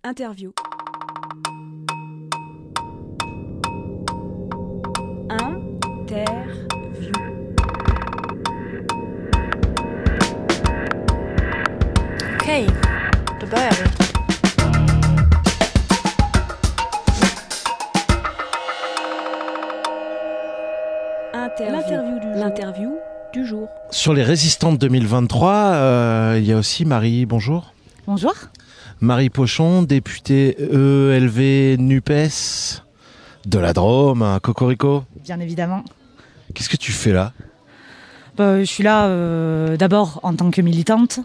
Interview. Okej, då börjar vi. L'interview du jour. Sur les résistantes 2023, il y a aussi Marie, bonjour. Bonjour. Marie Pochon, députée EELV NUPES de la Drôme, Cocorico. Bien évidemment. Qu'est-ce que tu fais là ? Je suis là d'abord en tant que militante.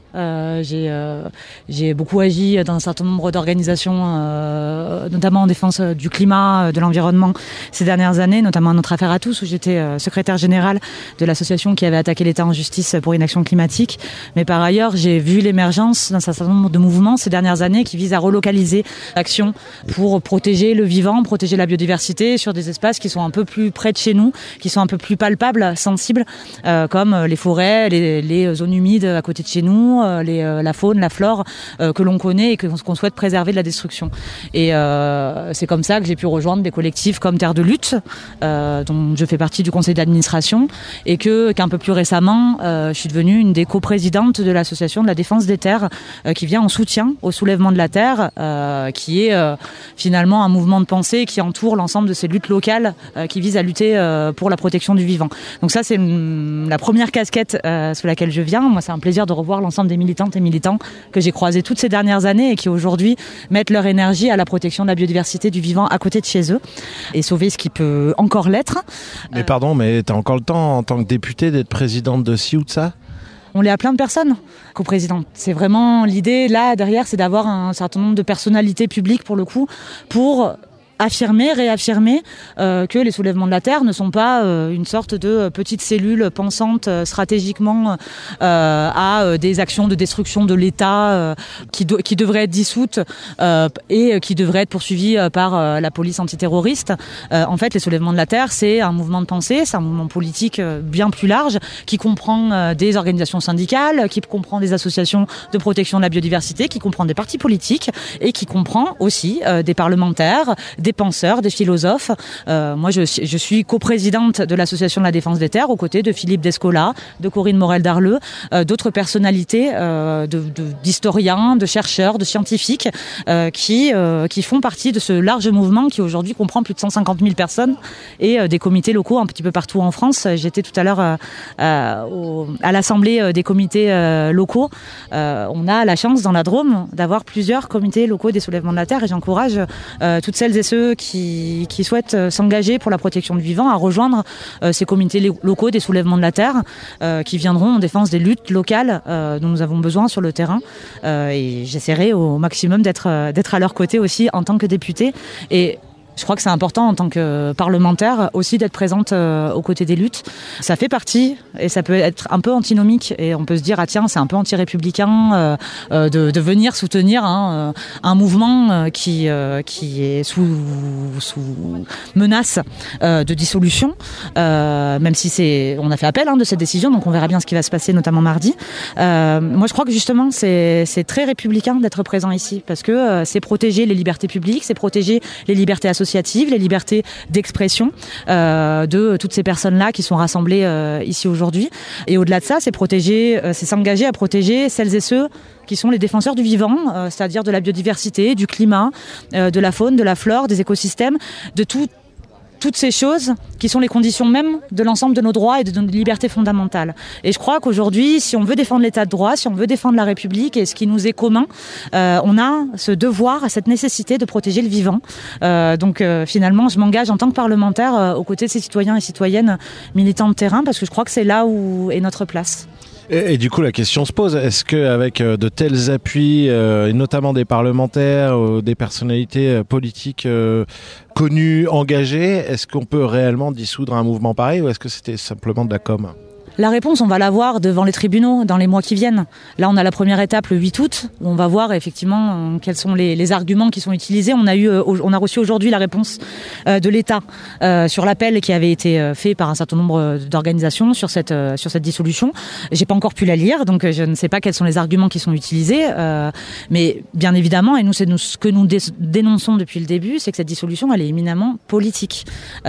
J'ai beaucoup agi dans un certain nombre d'organisations, notamment en défense du climat, de l'environnement ces dernières années, notamment Notre Affaire à tous, où j'étais secrétaire générale de l'association qui avait attaqué l'État en justice pour inaction climatique. Mais par ailleurs, j'ai vu l'émergence d'un certain nombre de mouvements ces dernières années qui visent à relocaliser l'action pour protéger le vivant, protéger la biodiversité sur des espaces qui sont un peu plus près de chez nous, qui sont un peu plus palpables, sensibles, comme les forêts, les zones humides à côté de chez nous, la faune, la flore que l'on connaît et qu'on souhaite préserver de la destruction. Et c'est comme ça que j'ai pu rejoindre des collectifs comme Terre de Lutte, dont je fais partie du conseil d'administration, et qu'un peu plus récemment, je suis devenue une des coprésidentes de l'association de la défense des terres, qui vient en soutien au soulèvement de la terre, qui est finalement un mouvement de pensée qui entoure l'ensemble de ces luttes locales qui visent à lutter pour la protection du vivant. Donc ça, c'est la première casquette sous laquelle je viens. Moi, c'est un plaisir de revoir l'ensemble des militantes et militants que j'ai croisés toutes ces dernières années et qui aujourd'hui mettent leur énergie à la protection de la biodiversité du vivant à côté de chez eux et sauver ce qui peut encore l'être. Mais pardon, mais t'as encore le temps en tant que députée d'être présidente de ci ou de ça ? On l'est à plein de personnes, coprésidente. C'est vraiment l'idée, là, derrière, c'est d'avoir un certain nombre de personnalités publiques, pour le coup, pour réaffirmer que les soulèvements de la terre ne sont pas une sorte de petite cellule pensante stratégiquement à des actions de destruction de l'État qui devraient être dissoutes et qui devraient être poursuivies par la police antiterroriste. En fait, les soulèvements de la terre, c'est un mouvement de pensée, c'est un mouvement politique bien plus large qui comprend des organisations syndicales, qui comprend des associations de protection de la biodiversité, qui comprend des partis politiques et qui comprend aussi des parlementaires, des penseurs, des philosophes. Moi, je suis coprésidente de l'association de la défense des terres aux côtés de Philippe Descola, de Corinne Morel-Darleux, d'autres personnalités, d'historiens, de chercheurs, de scientifiques qui font partie de ce large mouvement qui aujourd'hui comprend plus de 150 000 personnes et des comités locaux un petit peu partout en France. J'étais tout à l'heure à l'Assemblée des comités locaux. On a la chance dans la Drôme d'avoir plusieurs comités locaux des soulèvements de la terre et j'encourage toutes celles et ceux qui souhaitent s'engager pour la protection du vivant à rejoindre ces comités locaux des soulèvements de la terre qui viendront en défense des luttes locales dont nous avons besoin sur le terrain et j'essaierai au maximum d'être à leur côté aussi en tant que députée et je crois que c'est important en tant que parlementaire aussi d'être présente aux côtés des luttes. Ça fait partie, et ça peut être un peu antinomique, et on peut se dire, ah tiens, c'est un peu anti-républicain de venir soutenir un mouvement qui est sous menace de dissolution, même si on a fait appel de cette décision, donc on verra bien ce qui va se passer, notamment mardi. Moi, je crois que justement, c'est très républicain d'être présent ici, parce que c'est protéger les libertés publiques, c'est protéger les libertés associatives, les libertés d'expression de toutes ces personnes-là qui sont rassemblées ici aujourd'hui. Et au-delà de ça, c'est s'engager à protéger celles et ceux qui sont les défenseurs du vivant, c'est-à-dire de la biodiversité, du climat, de la faune, de la flore, des écosystèmes, de toutes ces choses qui sont les conditions même de l'ensemble de nos droits et de nos libertés fondamentales. Et je crois qu'aujourd'hui, si on veut défendre l'état de droit, si on veut défendre la République et ce qui nous est commun, on a ce devoir, cette nécessité de protéger le vivant. Donc finalement, je m'engage en tant que parlementaire aux côtés de ces citoyens et citoyennes militants de terrain parce que je crois que c'est là où est notre place. Et du coup, la question se pose, est-ce qu'avec de tels appuis, et notamment des parlementaires, des personnalités politiques connues, engagées, est-ce qu'on peut réellement dissoudre un mouvement pareil ou est-ce que c'était simplement de la com ? La réponse, on va la voir devant les tribunaux dans les mois qui viennent. Là, on a la première étape le 8 août, où on va voir effectivement quels sont les arguments qui sont utilisés. On a reçu aujourd'hui la réponse de l'État sur l'appel qui avait été fait par un certain nombre d'organisations sur cette dissolution. J'ai pas encore pu la lire, donc je ne sais pas quels sont les arguments qui sont utilisés. Mais bien évidemment, et ce que nous dénonçons depuis le début, c'est que cette dissolution, elle est éminemment politique.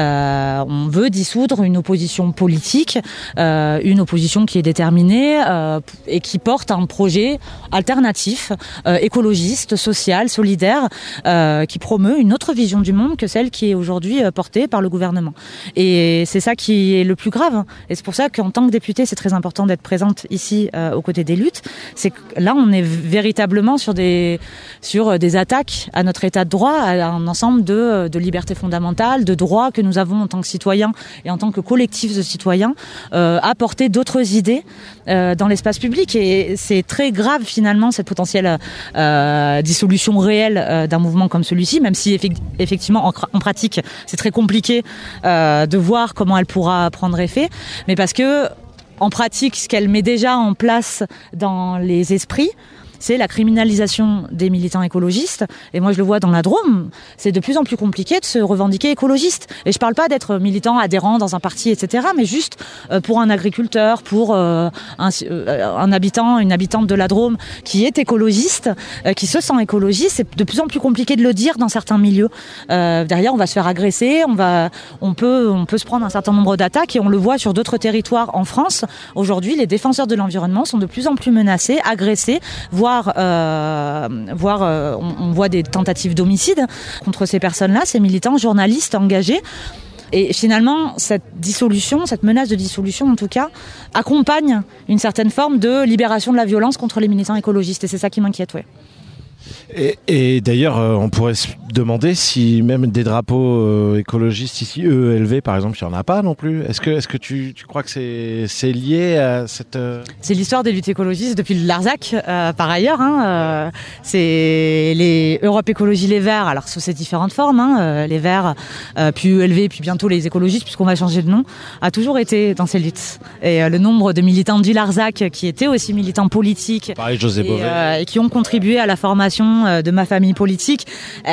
On veut dissoudre une opposition politique, une opposition qui est déterminée et qui porte un projet alternatif, écologiste, social, solidaire, qui promeut une autre vision du monde que celle qui est aujourd'hui portée par le gouvernement. Et c'est ça qui est le plus grave. Et c'est pour ça qu'en tant que députée, c'est très important d'être présente ici aux côtés des luttes. C'est que là, on est véritablement sur des attaques à notre état de droit, à un ensemble de libertés fondamentales, de droits que nous avons en tant que citoyens et en tant que collectif de citoyens, à porter d'autres idées dans l'espace public. Et c'est très grave finalement cette potentielle dissolution réelle d'un mouvement comme celui-ci, même si effectivement en pratique c'est très compliqué de voir comment elle pourra prendre effet, mais parce que en pratique ce qu'elle met déjà en place dans les esprits, c'est la criminalisation des militants écologistes. Et moi, je le vois dans la Drôme, c'est de plus en plus compliqué de se revendiquer écologiste. Et je parle pas d'être militant adhérent dans un parti, etc., mais juste pour un agriculteur, pour un habitant, une habitante de la Drôme qui est écologiste, qui se sent écologiste, c'est de plus en plus compliqué de le dire dans certains milieux. Derrière, on va se faire agresser, on peut se prendre un certain nombre d'attaques, et on le voit sur d'autres territoires en France. Aujourd'hui, les défenseurs de l'environnement sont de plus en plus menacés, agressés, voire on voit des tentatives d'homicide contre ces personnes-là, ces militants, journalistes engagés. Et finalement, cette menace de dissolution en tout cas, accompagne une certaine forme de libération de la violence contre les militants écologistes. Et c'est ça qui m'inquiète, ouais. Et d'ailleurs, on pourrait se demander si même des drapeaux écologistes ici, EELV par exemple, il n'y en a pas non plus. Est-ce que tu crois que c'est lié à cette... C'est l'histoire des luttes écologistes depuis le Larzac, par ailleurs. C'est les Europe Écologie Les Verts, alors sous ces différentes formes, les Verts, puis EELV, puis bientôt les écologistes, puisqu'on va changer de nom, a toujours été dans ces luttes. Et le nombre de militants du Larzac, qui étaient aussi militants politiques, pareil, José Bové, et qui ont contribué à la formation de ma famille politique,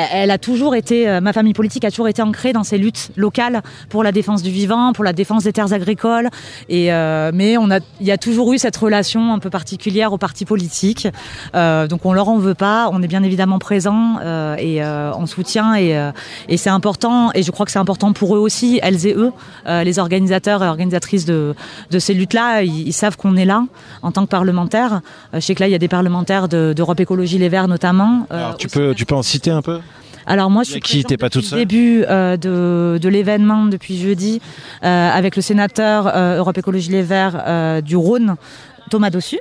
ma famille politique a toujours été ancrée dans ces luttes locales pour la défense du vivant, pour la défense des terres agricoles. Mais il y a toujours eu cette relation un peu particulière aux partis politiques. Donc on leur en veut pas. On est bien évidemment présents et on soutient et c'est important. Et je crois que c'est important pour eux aussi, elles et eux, les organisateurs et organisatrices de ces luttes-là. Ils savent qu'on est là en tant que parlementaires. Je sais que là il y a des parlementaires d'Europe Écologie Les Verts notamment. Alors, tu peux en citer un peu ? Alors moi, je suis présente depuis le début de l'événement, depuis jeudi, avec le sénateur Europe Écologie Les Verts du Rhône, Thomas Dossus,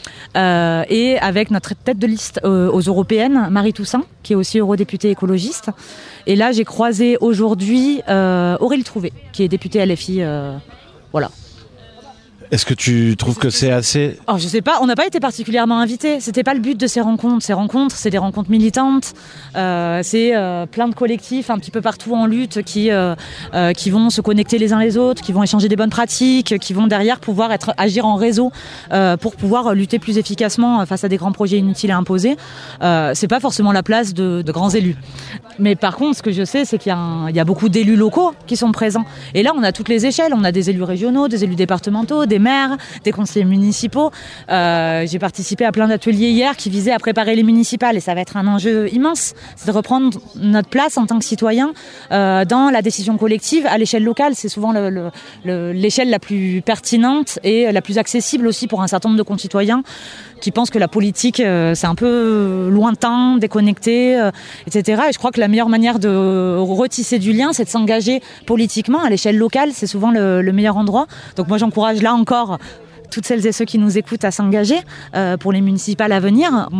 et avec notre tête de liste aux européennes, Marie Toussaint, qui est aussi eurodéputée écologiste. Et là, j'ai croisé aujourd'hui Aurélie Trouvé, qui est députée LFI. Voilà. Est-ce que tu trouves que c'est assez ? Oh, je sais pas, on n'a pas été particulièrement invités. C'était pas le but de ces rencontres. Ces rencontres, c'est des rencontres militantes. C'est plein de collectifs un petit peu partout en lutte qui vont se connecter les uns les autres, qui vont échanger des bonnes pratiques, qui vont derrière pouvoir agir en réseau pour pouvoir lutter plus efficacement face à des grands projets inutiles et imposés. C'est pas forcément la place de grands élus. Mais par contre, ce que je sais, c'est qu'il y a beaucoup d'élus locaux qui sont présents. Et là, on a toutes les échelles. On a des élus régionaux, des élus départementaux, des maires, des conseillers municipaux. J'ai participé à plein d'ateliers hier qui visaient à préparer les municipales et ça va être un enjeu immense. C'est de reprendre notre place en tant que citoyen dans la décision collective à l'échelle locale. C'est souvent l'échelle la plus pertinente et la plus accessible aussi pour un certain nombre de concitoyens qui pensent que la politique c'est un peu lointain, déconnecté, etc. Et je crois que la meilleure manière de retisser du lien, c'est de s'engager politiquement à l'échelle locale. C'est souvent le meilleur endroit. Donc moi j'encourage là encore toutes celles et ceux qui nous écoutent à s'engager pour les municipales à venir. Moi,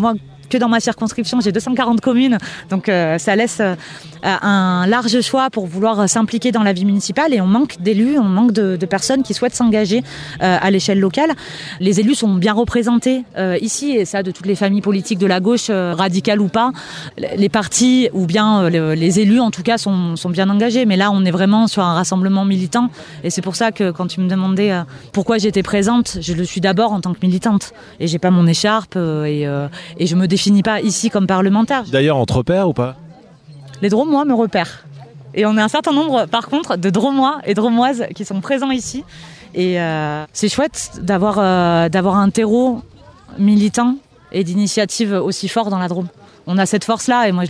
que dans ma circonscription, j'ai 240 communes, donc ça laisse un large choix pour vouloir s'impliquer dans la vie municipale, et on manque d'élus, on manque de personnes qui souhaitent s'engager à l'échelle locale. Les élus sont bien représentés ici, et ça de toutes les familles politiques de la gauche, radicales ou pas. Les partis ou bien les élus en tout cas sont bien engagés, mais là on est vraiment sur un rassemblement militant, et c'est pour ça que quand tu me demandais pourquoi j'étais présente, je le suis d'abord en tant que militante, et j'ai pas mon écharpe et je me définis pas ici comme parlementaire. D'ailleurs, entre pairs ou pas ? Les Dromois me repèrent. Et on a un certain nombre, par contre, de Dromois et Dromoises qui sont présents ici. Et c'est chouette d'avoir un terreau militant et d'initiative aussi fort dans la Drôme. On a cette force-là, et moi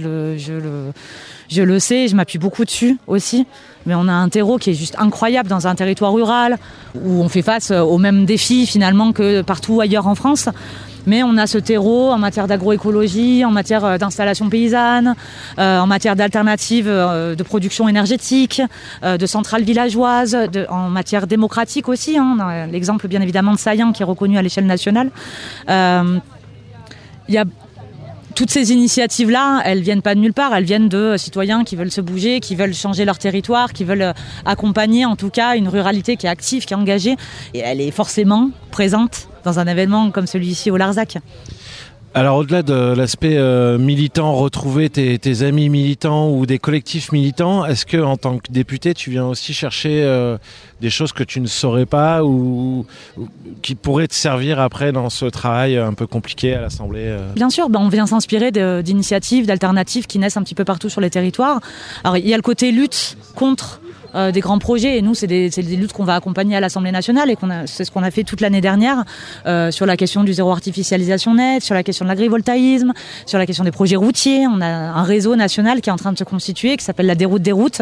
je le sais, je m'appuie beaucoup dessus aussi. Mais on a un terreau qui est juste incroyable dans un territoire rural, où on fait face aux mêmes défis finalement que partout ailleurs en France. Mais on a ce terreau en matière d'agroécologie, en matière d'installation paysanne, en matière d'alternatives de production énergétique, de centrales villageoises, en matière démocratique aussi. On a l'exemple bien évidemment de Saillant qui est reconnu à l'échelle nationale. Il y a toutes ces initiatives-là, elles viennent pas de nulle part, elles viennent de citoyens qui veulent se bouger, qui veulent changer leur territoire, qui veulent accompagner en tout cas une ruralité qui est active, qui est engagée, et elle est forcément présente dans un événement comme celui-ci au Larzac. Alors au-delà de l'aspect militant, retrouver tes amis militants ou des collectifs militants, est-ce que en tant que député, tu viens aussi chercher des choses que tu ne saurais pas ou qui pourraient te servir après dans ce travail un peu compliqué à l'Assemblée Bien sûr, on vient s'inspirer d'initiatives, d'alternatives qui naissent un petit peu partout sur les territoires. Alors il y a le côté lutte contre des grands projets, et nous c'est des luttes qu'on va accompagner à l'Assemblée nationale, et c'est ce qu'on a fait toute l'année dernière sur la question du zéro artificialisation nette, sur la question de l'agrivoltaïsme, sur la question des projets routiers. On a un réseau national qui est en train de se constituer, qui s'appelle la Déroute des routes,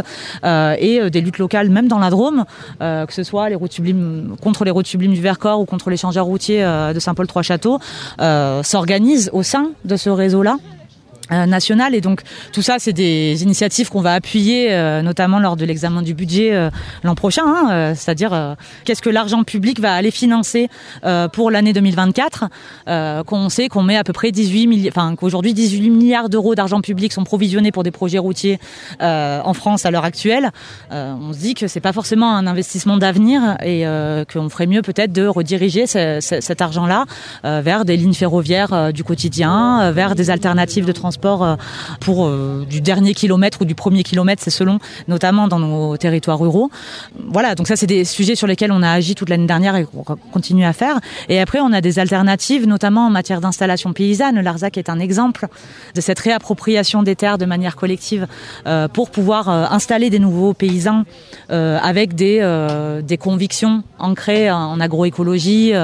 et des luttes locales même dans la Drôme, que ce soit les routes sublimes, contre les routes sublimes du Vercors ou contre l'échangeur routier de Saint-Paul-Trois-Châteaux, s'organisent au sein de ce réseau-là national. Et donc tout ça, c'est des initiatives qu'on va appuyer notamment lors de l'examen du budget l'an prochain, c'est-à-dire qu'est-ce que l'argent public va aller financer pour l'année 2024, qu'on sait qu'on met à peu près qu'aujourd'hui 18 milliards d'euros d'argent public sont provisionnés pour des projets routiers en France à l'heure actuelle. On se dit que c'est pas forcément un investissement d'avenir, et qu'on ferait mieux peut-être de rediriger cet argent-là vers des lignes ferroviaires du quotidien, vers des alternatives de transport pour du dernier kilomètre ou du premier kilomètre, c'est selon, notamment dans nos territoires ruraux. Voilà, donc ça c'est des sujets sur lesquels on a agi toute l'année dernière et qu'on continue à faire. Et après on a des alternatives, notamment en matière d'installation paysanne. Le Larzac est un exemple de cette réappropriation des terres de manière collective pour pouvoir installer des nouveaux paysans avec des convictions ancrées en agroécologie,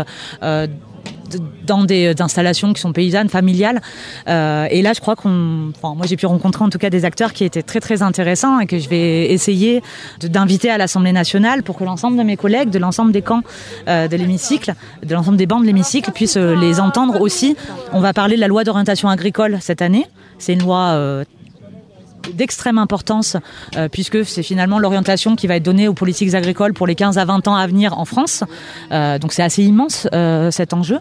dans des installations qui sont paysannes, familiales. Et là, je crois moi j'ai pu rencontrer en tout cas des acteurs qui étaient très très intéressants, et que je vais essayer d'inviter à l'Assemblée nationale pour que l'ensemble de mes collègues, de l'ensemble des camps de l'hémicycle, de l'ensemble des bancs de l'hémicycle puissent les entendre aussi. On va parler de la loi d'orientation agricole cette année. C'est une loi d'extrême importance, puisque c'est finalement l'orientation qui va être donnée aux politiques agricoles pour les 15 à 20 ans à venir en France. Donc c'est assez immense cet enjeu.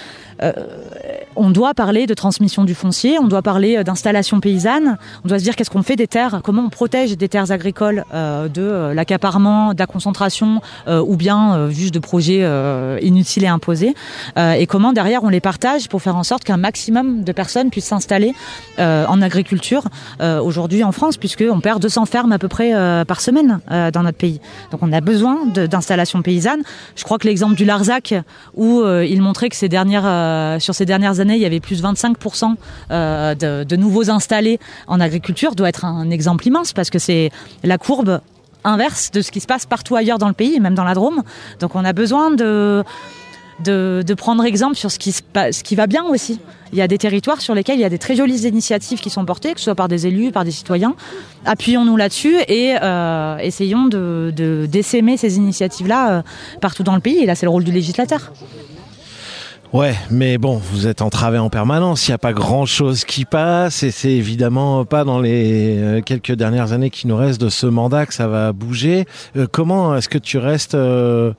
On doit parler de transmission du foncier, on doit parler d'installation paysanne, on doit se dire qu'est-ce qu'on fait des terres, comment on protège des terres agricoles de l'accaparement, de la concentration ou bien juste de projets inutiles et imposés, et comment derrière on les partage pour faire en sorte qu'un maximum de personnes puissent s'installer en agriculture aujourd'hui en France, puisqu'on perd 200 fermes à peu près par semaine dans notre pays. Donc on a besoin d'installations paysannes. Je crois que l'exemple du Larzac, où il montrait que sur ces dernières années, il y avait plus de 25% de nouveaux installés en agriculture, doit être un exemple immense, parce que c'est la courbe inverse de ce qui se passe partout ailleurs dans le pays, et même dans la Drôme. Donc on a besoin de prendre exemple sur ce qui va bien aussi. Il y a des territoires sur lesquels il y a des très jolies initiatives qui sont portées, que ce soit par des élus, par des citoyens. Appuyons-nous là-dessus et essayons d'essaimer ces initiatives-là partout dans le pays. Et là, c'est le rôle du législateur. Ouais, mais bon, vous êtes entravé en permanence, il n'y a pas grand-chose qui passe, et c'est évidemment pas dans les quelques dernières années qui nous restent de ce mandat que ça va bouger. Comment est-ce que tu restes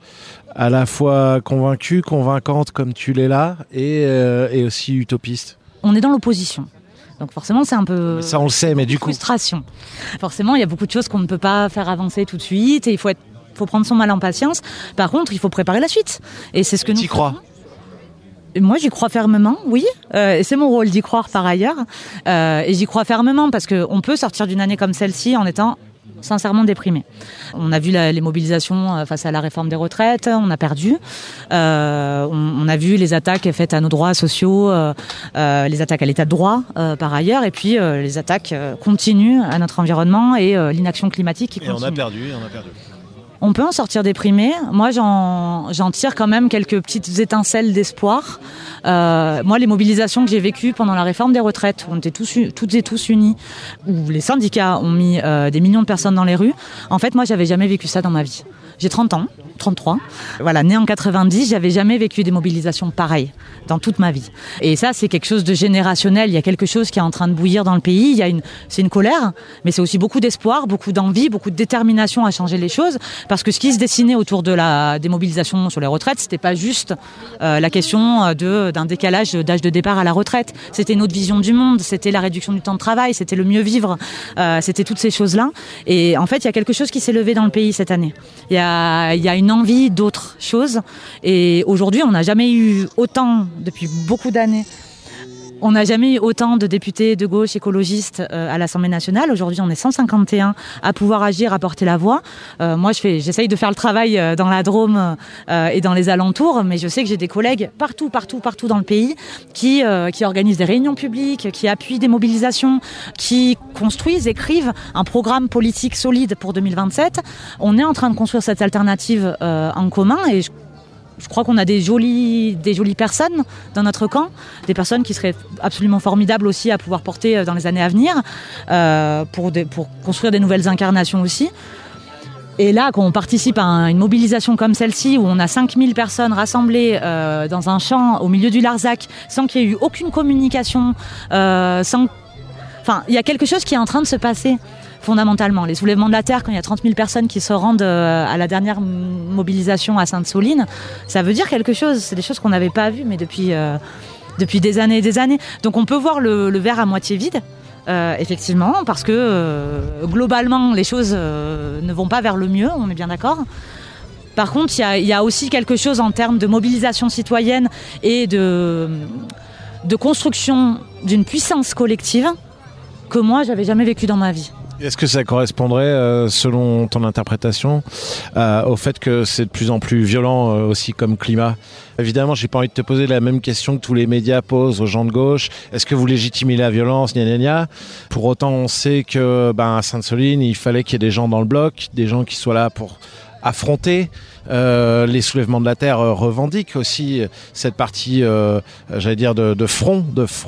à la fois convaincue, convaincante comme tu l'es là, et aussi utopiste ? on est dans l'opposition. Donc forcément, c'est un peu... Ça, on le sait, mais du coup... Frustration. Forcément, il y a beaucoup de choses qu'on ne peut pas faire avancer tout de suite et il faut prendre son mal en patience. Par contre, il faut préparer la suite. Et c'est ce que nous... T'y crois ? Moi, j'y crois fermement, oui. Et c'est mon rôle d'y croire par ailleurs. Et j'y crois fermement parce qu'on peut sortir d'une année comme celle-ci en étant sincèrement déprimé. On a vu les mobilisations face à la réforme des retraites, on a perdu. On a vu les attaques faites à nos droits sociaux, les attaques à l'état de droit par ailleurs, et puis les attaques continuent à notre environnement et l'inaction climatique qui continue. Et on a perdu. On peut en sortir déprimé. Moi, j'en tire quand même quelques petites étincelles d'espoir. Moi, les mobilisations que j'ai vécues pendant la réforme des retraites, où on était toutes et tous unis, où les syndicats ont mis des millions de personnes dans les rues, en fait, moi, j'avais jamais vécu ça dans ma vie. J'ai 30 ans, 33. Voilà, née en 90, j'avais jamais vécu des mobilisations pareilles dans toute ma vie. Et ça, c'est quelque chose de générationnel. Il y a quelque chose qui est en train de bouillir dans le pays. C'est une colère, mais c'est aussi beaucoup d'espoir, beaucoup d'envie, beaucoup de détermination à changer les choses. Parce que ce qui se dessinait autour des mobilisations sur les retraites, c'était pas juste la question d'un décalage d'âge de départ à la retraite. C'était une autre vision du monde, c'était la réduction du temps de travail, c'était le mieux vivre, c'était toutes ces choses-là. Et en fait, il y a quelque chose qui s'est levé dans le pays cette année. Il y a une envie d'autres choses. Et aujourd'hui, on n'a jamais eu autant, depuis beaucoup d'années, on n'a jamais eu autant de députés de gauche écologistes à l'Assemblée nationale. Aujourd'hui, on est 151 à pouvoir agir, à porter la voix. Moi, j'essaye de faire le travail dans la Drôme et dans les alentours, mais je sais que j'ai des collègues partout dans le pays qui organisent des réunions publiques, qui appuient des mobilisations, qui construisent, écrivent un programme politique solide pour 2027. On est en train de construire cette alternative en commun et je crois qu'on a des jolies personnes dans notre camp, des personnes qui seraient absolument formidables aussi à pouvoir porter dans les années à venir, pour construire des nouvelles incarnations aussi. Et là, quand on participe à une mobilisation comme celle-ci, où on a 5000 personnes rassemblées dans un champ au milieu du Larzac, sans qu'il y ait eu aucune communication, il y a quelque chose qui est en train de se passer. Fondamentalement, les soulèvements de la terre, quand il y a 30 000 personnes qui se rendent à la dernière mobilisation à Sainte-Soline, ça veut dire quelque chose. C'est des choses qu'on n'avait pas vues, mais depuis des années et des années. Donc on peut voir le verre à moitié vide, effectivement, parce que globalement, les choses ne vont pas vers le mieux, on est bien d'accord. Par contre, il y a aussi quelque chose en termes de mobilisation citoyenne et de construction d'une puissance collective que moi, j'avais jamais vécu dans ma vie. Est-ce que ça correspondrait, selon ton interprétation, au fait que c'est de plus en plus violent aussi comme climat ? Évidemment, j'ai pas envie de te poser la même question que tous les médias posent aux gens de gauche. Est-ce que vous légitimez la violence ? Gna gna gna. Pour autant, on sait que à Sainte-Soline, il fallait qu'il y ait des gens dans le bloc, des gens qui soient là pour affronter. Les soulèvements de la terre revendiquent aussi cette partie, j'allais dire, de front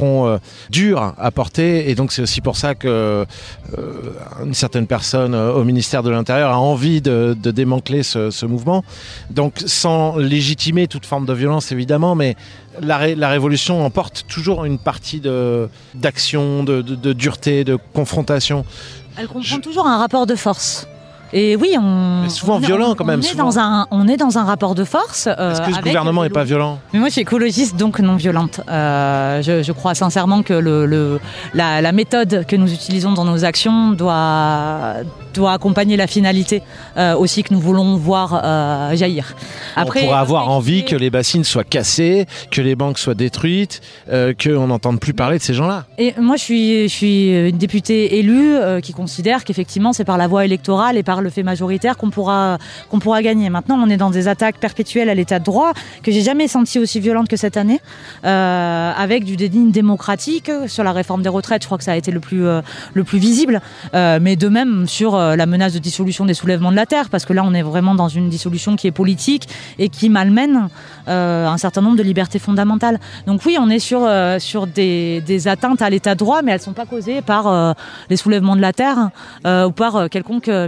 dur à porter. Et donc c'est aussi pour ça que une certaine personne au ministère de l'Intérieur a envie de démanteler ce mouvement. Donc sans légitimer toute forme de violence évidemment, mais la révolution emporte toujours une partie d'action, de dureté, de confrontation. Elle comprend toujours un rapport de force. Et oui, mais souvent violent quand même. On est dans un rapport de force. Est-ce que ce gouvernement n'est pas violent ? Mais moi, je suis écologiste, donc non violente. Je crois sincèrement que la méthode que nous utilisons dans nos actions doit accompagner la finalité aussi que nous voulons voir jaillir. Après, on pourrait avoir envie que les bassines soient cassées, que les banques soient détruites, qu'on n'entende plus parler de ces gens-là. Et moi, je suis une députée élue qui considère qu'effectivement, c'est par la voie électorale et par le fait majoritaire qu'on pourra gagner. Maintenant, on est dans des attaques perpétuelles à l'état de droit que j'ai jamais senties aussi violentes que cette année, avec du déni démocratique sur la réforme des retraites. Je crois que ça a été le plus visible, mais de même sur la menace de dissolution des soulèvements de la terre, parce que là, on est vraiment dans une dissolution qui est politique et qui malmène un certain nombre de libertés fondamentales. Donc oui, on est sur des atteintes à l'état de droit, mais elles sont pas causées par les soulèvements de la terre ou par quelconque militant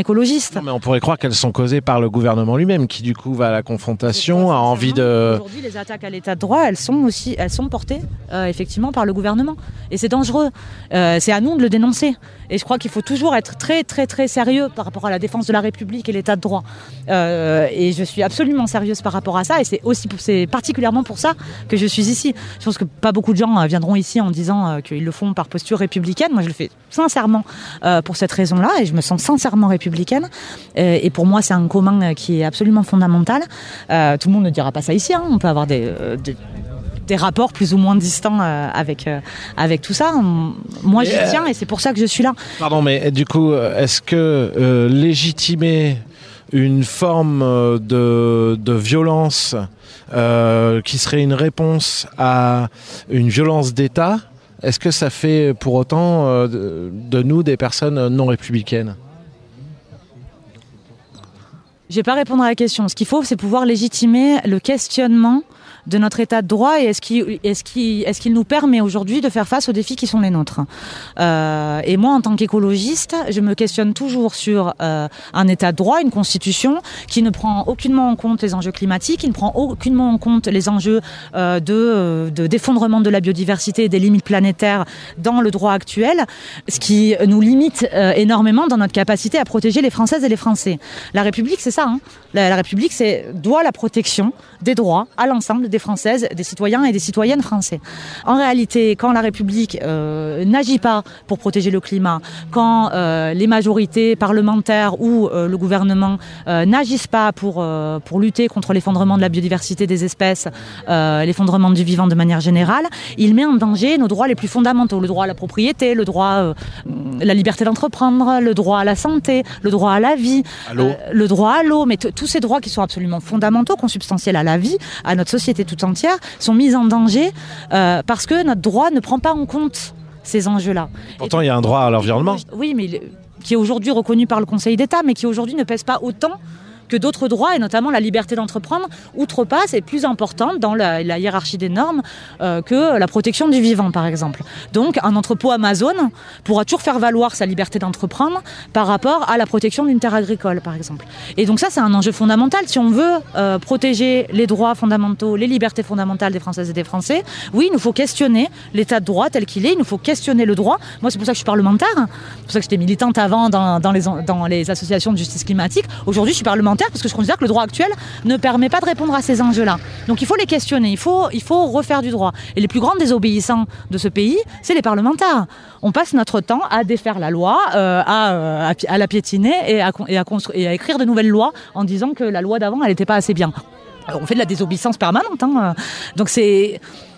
écologiste. Non, mais on pourrait croire qu'elles sont causées par le gouvernement lui-même, qui du coup va à la confrontation, a envie de... Aujourd'hui, les attaques à l'état de droit, elles sont portées effectivement par le gouvernement. Et c'est dangereux. C'est à nous de le dénoncer. Et je crois qu'il faut toujours être très, très, très sérieux par rapport à la défense de la République et l'état de droit. Et je suis absolument sérieuse par rapport à ça. Et c'est particulièrement pour ça que je suis ici. Je pense que pas beaucoup de gens viendront ici en disant qu'ils le font par posture républicaine. Moi, je le fais sincèrement pour cette raison-là. Et je me sens sincèrement républicaine. Et pour moi, c'est un commun qui est absolument fondamental. Tout le monde ne dira pas ça ici. On peut avoir des rapports plus ou moins distants avec tout ça. Moi, j'y tiens et c'est pour ça que je suis là. Pardon, mais du coup, est-ce que légitimer une forme de violence qui serait une réponse à une violence d'État, est-ce que ça fait pour autant de nous des personnes non républicaines ? Je ne vais pas répondre à la question. Ce qu'il faut, c'est pouvoir légitimer le questionnement de notre état de droit et est-ce qu'il nous permet aujourd'hui de faire face aux défis qui sont les nôtres. Et moi, en tant qu'écologiste, je me questionne toujours sur un état de droit, une constitution qui ne prend aucunement en compte les enjeux climatiques, qui ne prend aucunement en compte les enjeux d'effondrement de la biodiversité et des limites planétaires dans le droit actuel, ce qui nous limite énormément dans notre capacité à protéger les Françaises et les Français. La République, c'est ça. La République doit la protection des droits à l'ensemble des Françaises, des citoyens et des citoyennes français. En réalité, quand la République n'agit pas pour protéger le climat, quand les majorités parlementaires ou le gouvernement n'agissent pas pour lutter contre l'effondrement de la biodiversité des espèces, l'effondrement du vivant de manière générale, il met en danger nos droits les plus fondamentaux, le droit à la propriété, le droit la liberté d'entreprendre, le droit à la santé, le droit à la vie, le droit à l'eau, mais tous ces droits qui sont absolument fondamentaux, consubstantiels à la vie, à notre société toute entière, sont mis en danger parce que notre droit ne prend pas en compte ces enjeux-là. Pourtant, il y a un droit à l'environnement. Oui, mais qui est aujourd'hui reconnu par le Conseil d'État, mais qui aujourd'hui ne pèse pas autant que d'autres droits, et notamment la liberté d'entreprendre, outrepasse, est plus importante dans la hiérarchie des normes que la protection du vivant, par exemple. Donc, un entrepôt Amazon pourra toujours faire valoir sa liberté d'entreprendre par rapport à la protection d'une terre agricole, par exemple. Et donc ça, c'est un enjeu fondamental. Si on veut protéger les droits fondamentaux, les libertés fondamentales des Françaises et des Français, oui, il nous faut questionner l'état de droit tel qu'il est, il nous faut questionner le droit. Moi, c'est pour ça que je suis parlementaire, c'est pour ça que j'étais militante avant dans les associations de justice climatique. Aujourd'hui, je suis parlementaire parce que je considère que le droit actuel ne permet pas de répondre à ces enjeux-là. Donc il faut les questionner, il faut refaire du droit. Et les plus grands désobéissants de ce pays, c'est les parlementaires. On passe notre temps à défaire la loi, à la piétiner et à écrire de nouvelles lois en disant que la loi d'avant, elle n'était pas assez bien. Alors, on fait de la désobéissance permanente. Donc c'est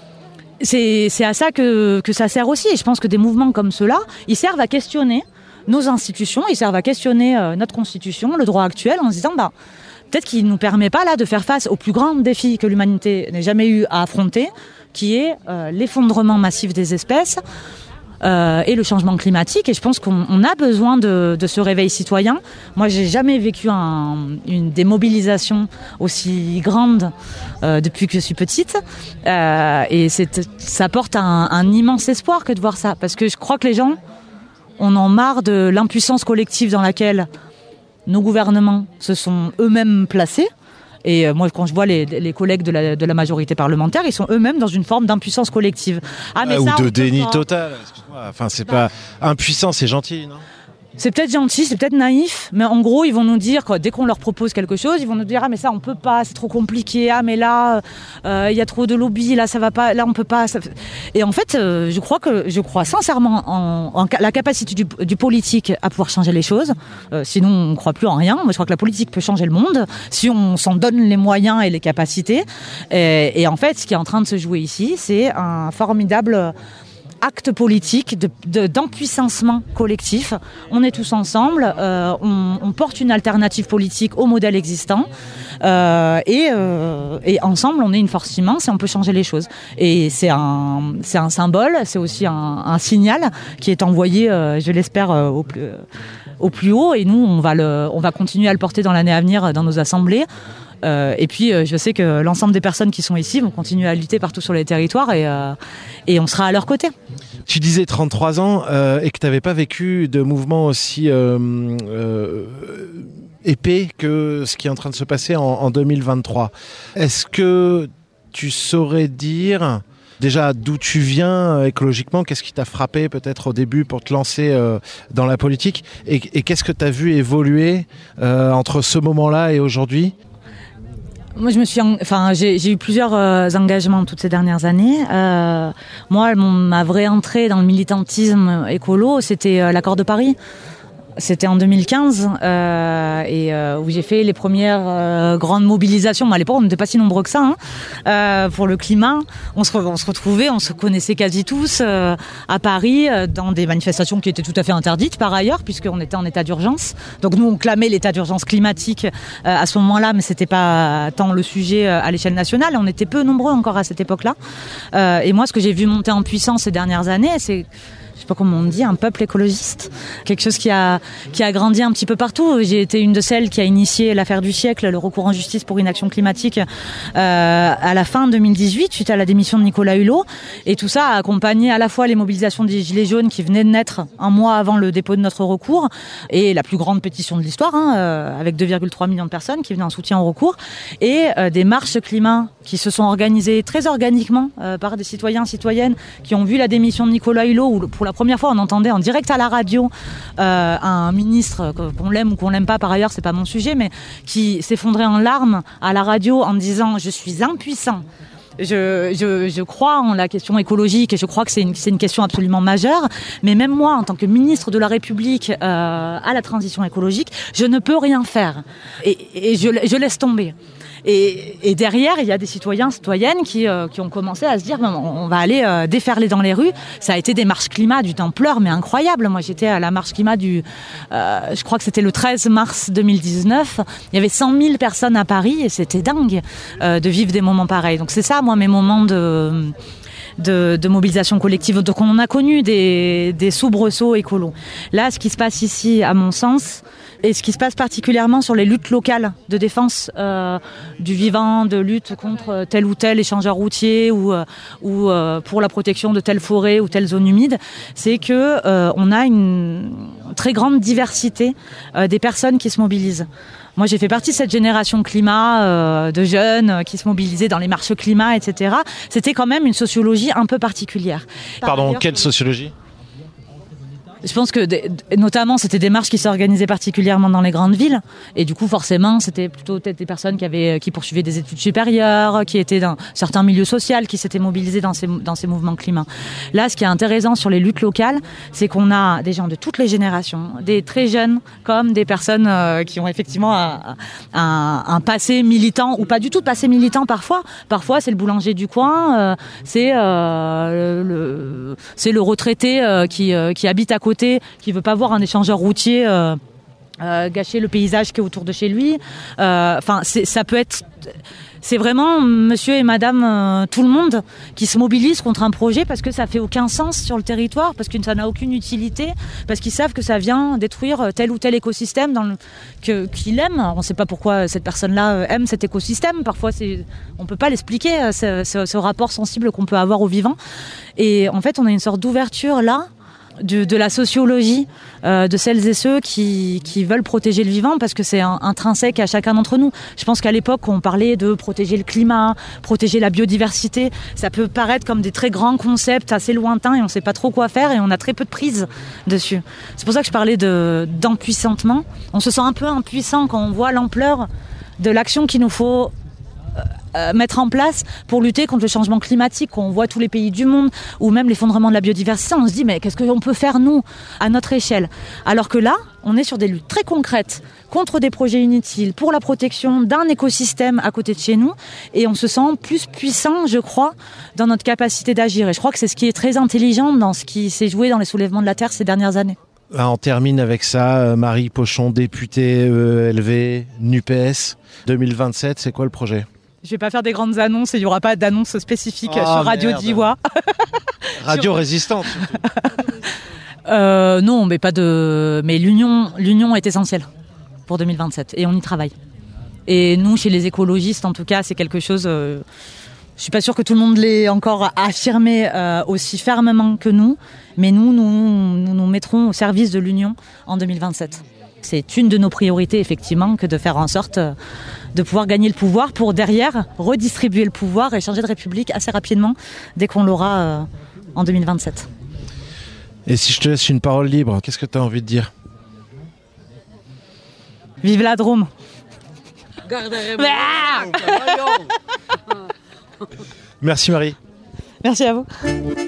à ça que ça sert aussi. Et je pense que des mouvements comme ceux-là, ils servent à questionner nos institutions, ils servent à questionner notre constitution, le droit actuel, en se disant peut-être qu'il ne nous permet pas là de faire face au plus grand défi que l'humanité n'ait jamais eu à affronter, qui est l'effondrement massif des espèces et le changement climatique. Et je pense qu'on a besoin de ce réveil citoyen. Moi, j'ai jamais vécu des mobilisations aussi grandes depuis que je suis petite. Et ça porte un immense espoir que de voir ça. Parce que je crois que les gens, on en marre de l'impuissance collective dans laquelle nos gouvernements se sont eux-mêmes placés. Et moi, quand je vois les collègues de la majorité parlementaire, ils sont eux-mêmes dans une forme d'impuissance collective. Ou de déni total. Excuse-moi. Enfin, c'est pas impuissant, c'est gentil, non ? C'est peut-être gentil, c'est peut-être naïf, mais en gros, ils vont nous dire, dès qu'on leur propose quelque chose, ils vont nous dire « Ah, mais ça, on peut pas, c'est trop compliqué. Ah, mais là, y a trop de lobby, là, ça va pas, là, on peut pas. » Et en fait, je crois sincèrement en la capacité du politique à pouvoir changer les choses. Sinon, on ne croit plus en rien. Moi, je crois que la politique peut changer le monde si on s'en donne les moyens et les capacités. Et en fait, ce qui est en train de se jouer ici, c'est un formidable acte politique d'empuissancement collectif. On est tous ensemble, on porte une alternative politique au modèle existant et ensemble on est une force immense et on peut changer les choses. Et c'est un symbole, c'est aussi un signal qui est envoyé, je l'espère, au plus haut, et nous on va continuer à le porter dans l'année à venir dans nos assemblées. Et puis, je sais que l'ensemble des personnes qui sont ici vont continuer à lutter partout sur les territoires et on sera à leur côté. Tu disais 33 ans et que tu n'avais pas vécu de mouvement aussi épais que ce qui est en train de se passer en 2023. Est-ce que tu saurais dire déjà d'où tu viens écologiquement, qu'est-ce qui t'a frappé peut-être au début pour te lancer dans la politique et qu'est-ce que tu as vu évoluer entre ce moment-là et aujourd'hui ? Moi, j'ai eu plusieurs engagements toutes ces dernières années. Moi, ma vraie entrée dans le militantisme écolo, c'était l'accord de Paris. C'était en 2015 où j'ai fait les premières grandes mobilisations. À l'époque, on n'était pas si nombreux que ça pour le climat. On se retrouvait, on se connaissait quasi tous à Paris dans des manifestations qui étaient tout à fait interdites par ailleurs, puisqu'on était en état d'urgence. Donc nous, on clamait l'état d'urgence climatique à ce moment-là, mais c'était pas tant le sujet à l'échelle nationale. On était peu nombreux encore à cette époque-là. Et moi, ce que j'ai vu monter en puissance ces dernières années, c'est... je sais pas comment on dit, un peuple écologiste, quelque chose qui a grandi un petit peu partout. J'ai été une de celles qui a initié l'affaire du siècle, le recours en justice pour inaction climatique à la fin 2018, suite à la démission de Nicolas Hulot. Et tout ça a accompagné à la fois les mobilisations des Gilets jaunes qui venaient de naître un mois avant le dépôt de notre recours et la plus grande pétition de l'histoire, avec 2,3 millions de personnes qui venaient en soutien au recours, et des marches climat qui se sont organisées très organiquement par des citoyens-citoyennes qui ont vu la démission de Nicolas Hulot, où pour la première fois on entendait en direct à la radio un ministre, qu'on l'aime ou qu'on l'aime pas par ailleurs, c'est pas mon sujet, mais qui s'effondrait en larmes à la radio en disant « je suis impuissant ». Je crois en la question écologique et je crois que c'est une question absolument majeure, mais même moi en tant que ministre de la République à la transition écologique, je ne peux rien faire et je laisse tomber. Et derrière, il y a des citoyens-citoyennes qui ont commencé à se dire on va aller déferler dans les rues. Ça a été des marches climat d'une ampleur mais incroyable. Moi, j'étais à la marche climat je crois que c'était le 13 mars 2019. Il y avait 100 000 personnes à Paris et c'était dingue de vivre des moments pareils. Donc c'est ça, moi, mes moments de mobilisation collective. Donc on a connu des soubresauts écolos. Là, ce qui se passe ici, à mon sens, et ce qui se passe particulièrement sur les luttes locales de défense du vivant, de lutte contre tel ou tel échangeur routier ou pour la protection de telle forêt ou telle zone humide, c'est que on a une très grande diversité des personnes qui se mobilisent. Moi, j'ai fait partie de cette génération climat de jeunes qui se mobilisaient dans les marches climat, etc. C'était quand même une sociologie un peu particulière. Pardon, quelle sociologie ? Je pense que notamment c'était des marches qui s'organisaient particulièrement dans les grandes villes et du coup forcément c'était plutôt peut-être des personnes qui poursuivaient des études supérieures, qui étaient dans certains milieux sociaux, qui s'étaient mobilisés dans ces mouvements climat. Là, ce qui est intéressant sur les luttes locales, c'est qu'on a des gens de toutes les générations, des très jeunes comme des personnes qui ont effectivement un passé militant ou pas du tout de passé militant parfois. Parfois c'est le boulanger du coin, c'est le retraité qui habite à côté, qui veut pas voir un échangeur routier gâcher le paysage qui est autour de chez lui. Ça peut être... C'est vraiment monsieur et madame tout le monde qui se mobilisent contre un projet parce que ça fait aucun sens sur le territoire, parce que ça n'a aucune utilité, parce qu'ils savent que ça vient détruire tel ou tel écosystème qu'il aime. On ne sait pas pourquoi cette personne-là aime cet écosystème. Parfois, on ne peut pas l'expliquer, ce rapport sensible qu'on peut avoir au vivant. Et en fait, on a une sorte d'ouverture là, de la sociologie de celles et ceux qui veulent protéger le vivant parce que c'est intrinsèque à chacun d'entre nous. Je pense qu'à l'époque, on parlait de protéger le climat, protéger la biodiversité. Ça peut paraître comme des très grands concepts assez lointains et on ne sait pas trop quoi faire et on a très peu de prise dessus. C'est pour ça que je parlais d'empuissantement. On se sent un peu impuissant quand on voit l'ampleur de l'action qu'il nous faut mettre en place pour lutter contre le changement climatique. Quand on voit tous les pays du monde ou même l'effondrement de la biodiversité, on se dit mais qu'est-ce qu'on peut faire nous à notre échelle? Alors que là, on est sur des luttes très concrètes contre des projets inutiles pour la protection d'un écosystème à côté de chez nous et on se sent plus puissant, je crois, dans notre capacité d'agir. Et je crois que c'est ce qui est très intelligent dans ce qui s'est joué dans les soulèvements de la Terre ces dernières années. On termine avec ça. Marie Pochon, députée EELV, NUPES, 2027, c'est quoi le projet ? Je vais pas faire des grandes annonces et il n'y aura pas d'annonce spécifique sur Radio Diois. Radio résistante. Non, mais pas de. Mais l'union est essentielle pour 2027 et on y travaille. Et nous, chez les écologistes, en tout cas, c'est quelque chose... je suis pas sûre que tout le monde l'ait encore affirmé aussi fermement que nous, mais nous mettrons au service de l'Union en 2027. C'est une de nos priorités, effectivement, que de faire en sorte de pouvoir gagner le pouvoir pour derrière redistribuer le pouvoir et changer de République assez rapidement dès qu'on l'aura en 2027. Et si je te laisse une parole libre, qu'est-ce que tu as envie de dire ? Vive la Drôme! Merci Marie. Merci à vous.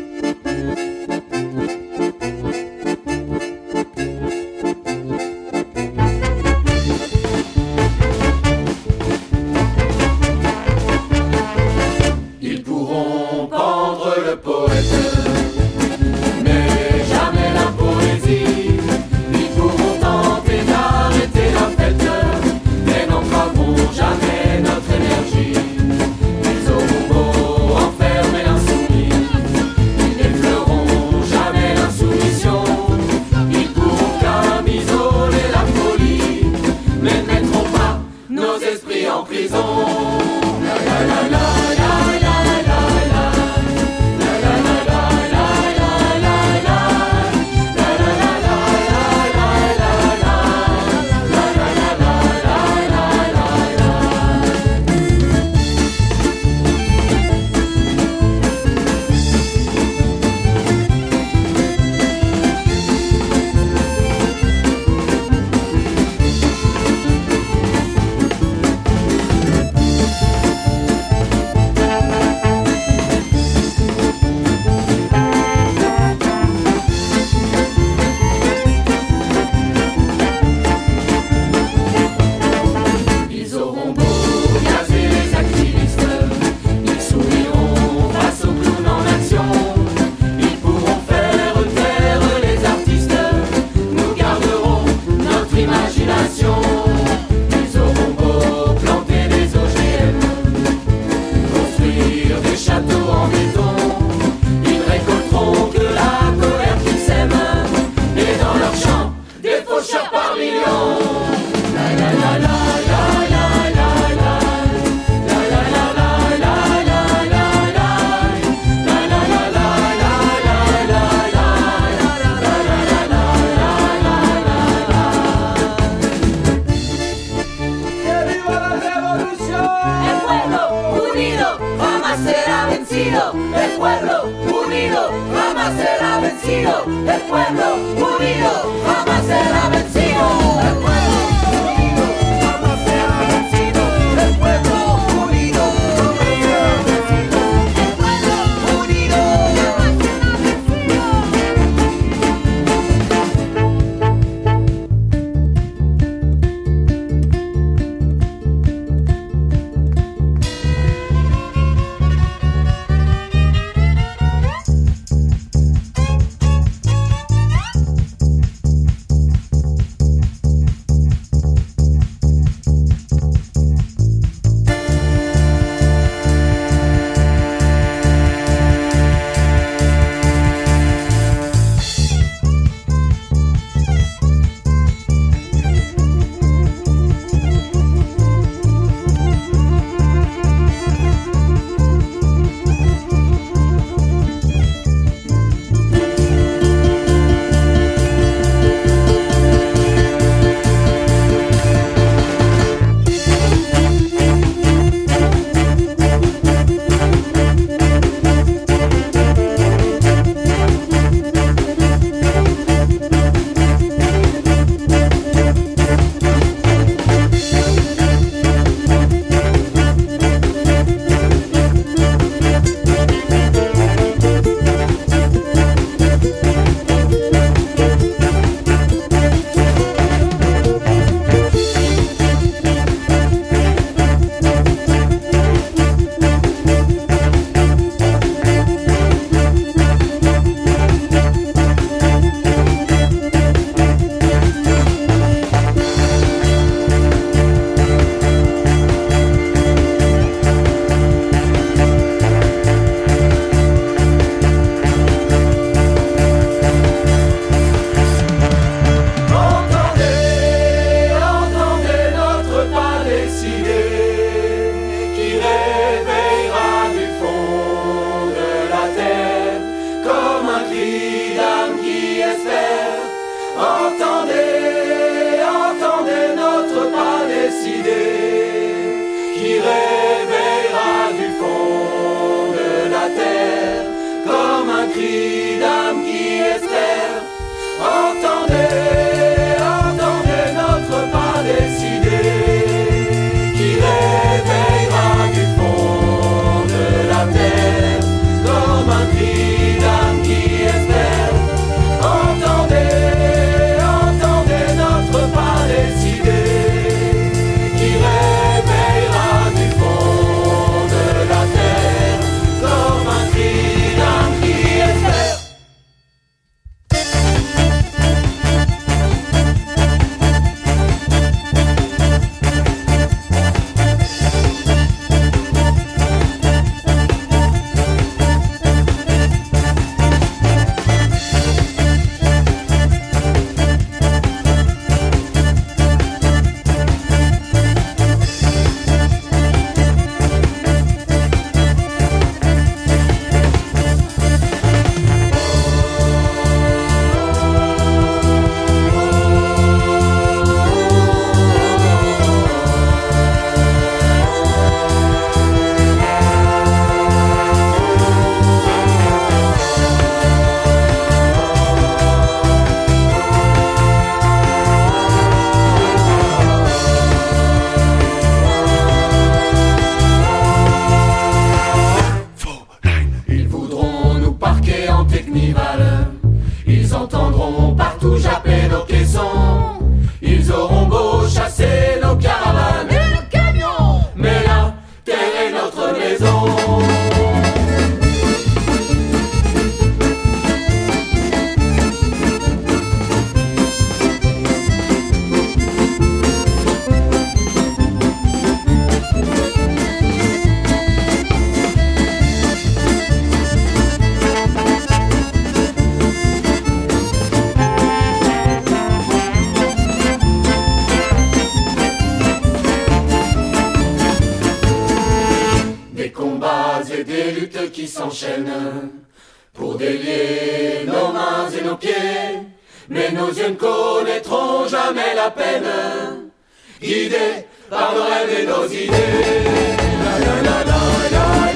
Ils pourront pendre le poète, mais jamais la poésie. Ils pourront tenter d'arrêter la fête, mais n'entraveront jamais notre énergie. Ils auront beau enfermer l'insoumis, ils n'effleuront jamais l'insoumission. Ils pourront camisoler la folie, mais ne mettront pas nos esprits en prison. La la la la. El pueblo unido jamás será vencido. El pueblo unido jamás será vencido. El pueblo unido jamás será vencido. El pueblo unido jamás será vencido. El pueblo unido jamás será vencido. qui s'enchaînent pour délier nos mains et nos pieds. Mais nos yeux ne connaîtront jamais la peine, guidés par nos rêves et nos idées. La la la la la.